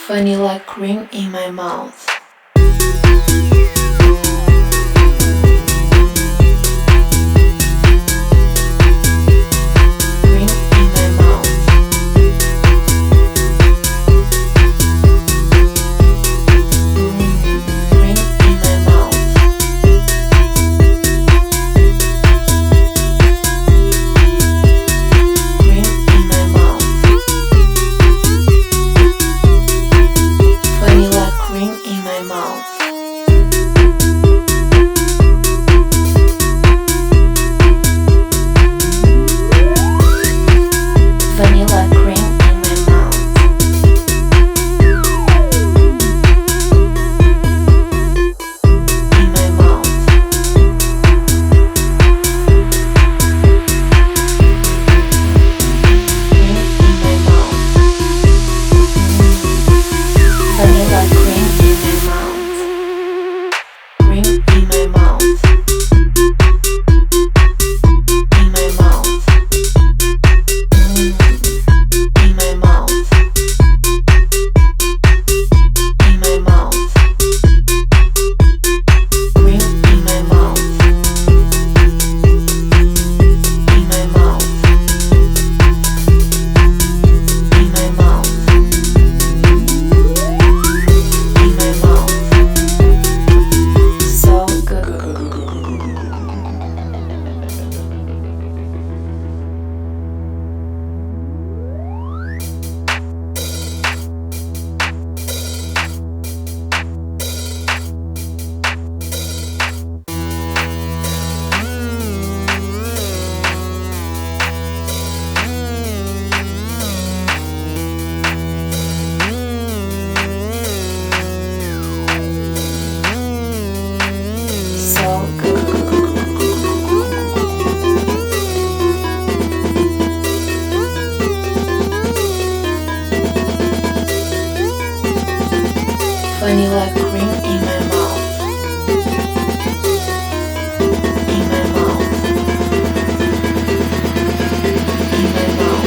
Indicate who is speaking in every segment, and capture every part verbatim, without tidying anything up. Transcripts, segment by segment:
Speaker 1: Vanilla cream in my mouth. Cream in my mouth. Mm, cream in my mouth. Cream in my mouth. Vanilla cream in my mouth. Vanilla cream in my mouth. In my mouth. Cream in my mouth. Vanilla cream in my mouth. Cream in my mouth. In my mouth. Mm, in my mouth. In my mouth. Cream in my mouth. In my mouth. In my mouth. In my mouth. So good. So good. Vanilla cream in my mouth. In my mouth. In my mouth.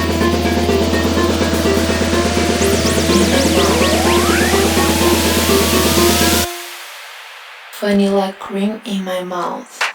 Speaker 1: In my mouth. Vanilla cream in my mouth.